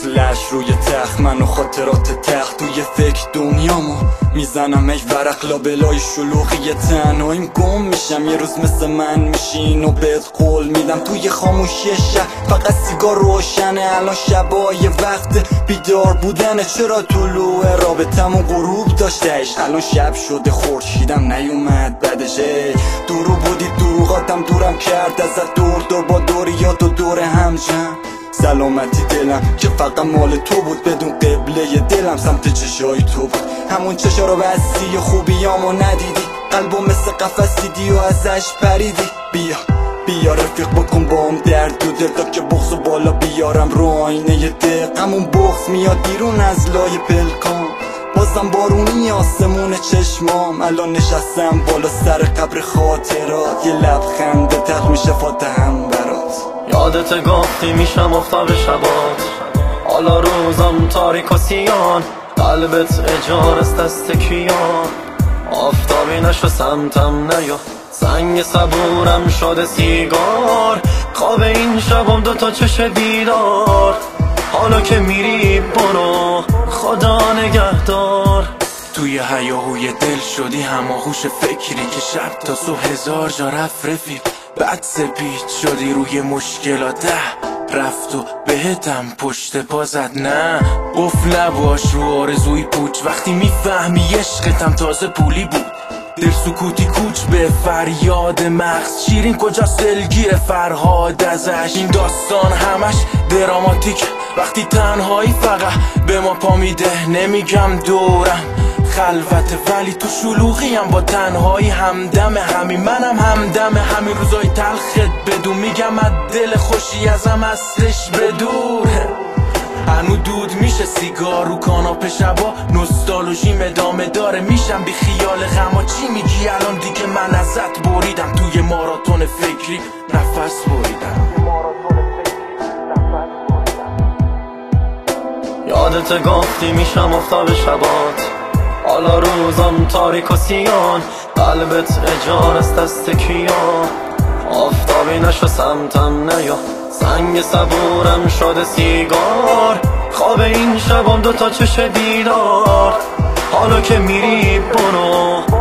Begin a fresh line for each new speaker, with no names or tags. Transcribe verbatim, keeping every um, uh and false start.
لش روی تخت، من و خاطرات تخت توی فکر دنیامو میزنم ای ورق لابلای شلوغی تنهاییم گم میشم. یه روز مثل من میشین و بهت قول میدم توی خاموشی شهر فقط سیگار روشنه. الان شبای وقت بیدار بودنه، چرا طلوع رابطمون غروب داشتهش؟ الان شب شده خورشیدم نیومد بعدش. دورو بودی دروغاتم دورم کرد ازت، دور دور با دوریات و دور هم جمع. سلامتی دلم که فقط مال تو بود، بدون قبله دلم سمت چشای تو بود. همون چشا رو بستی و خوبیامو ندیدی، قلبو مثل قفس دیدی و ازش پریدی. بیا بیا رفیق بکن با هم درد و دل تا که بغض و بالا بیارم رو آینه دق. همون بغض میاد بیرون از لای پلکان، بازم بارونی آسمون چشمام. الان نشستم بالا سر قبر خاطرات، یه لبخند تلخ میشه فاتحم برات.
یادت گفتی میشم افتاب شبات، حالا روزم تاریک و سیان، قلبت اجارست دست کیان. آفتابی نشو سمتم نیا، سنگ صبورم شده سیگار. خواب این شبم دوتا چش بیدار، حالا که میری برو خدا نگهدار.
توی هیاهوی دل شدی هماغوش فکری که شب تا صبح هزار جا رفت رفیق. بعد سپید شدی روی مشکلات ده رفت و بهتم پشت پا زد. نه قفل نباش رو آرزوی پوچ، وقتی میفهمی عشقتم تازه پولی بود. دل سکوتی کوچ به فریاد مغز، شیرین کجا سلگیر فرهاد ازش. این داستان همش دراماتیک، وقتی تنهایی فقط به ما پا میده. نمیگم دورم خلوته ولی تو شلوغیم با تنهایی همدم همین منم همدم همین روزای تلخت بدون. میگم از دل خوشی ازم هستش بدور. هنو دود میشه سیگار رو کاناپه شبا، نوستالژیم ادامه داره میشم بی خیال غما. چی میگی الان دیگه من ازت بریدم، توی ماراتون فکری نفس بریدم.
یادت گفتی میشم افتاب شبات، حالا روزم تاریک و سیان، قلبت اجارست دست کیان. آفتابی نشو سمتم نیا، سنگ صبورم شده سیگار. خواب این شبم دوتا چش بیدار، حالا که میری برو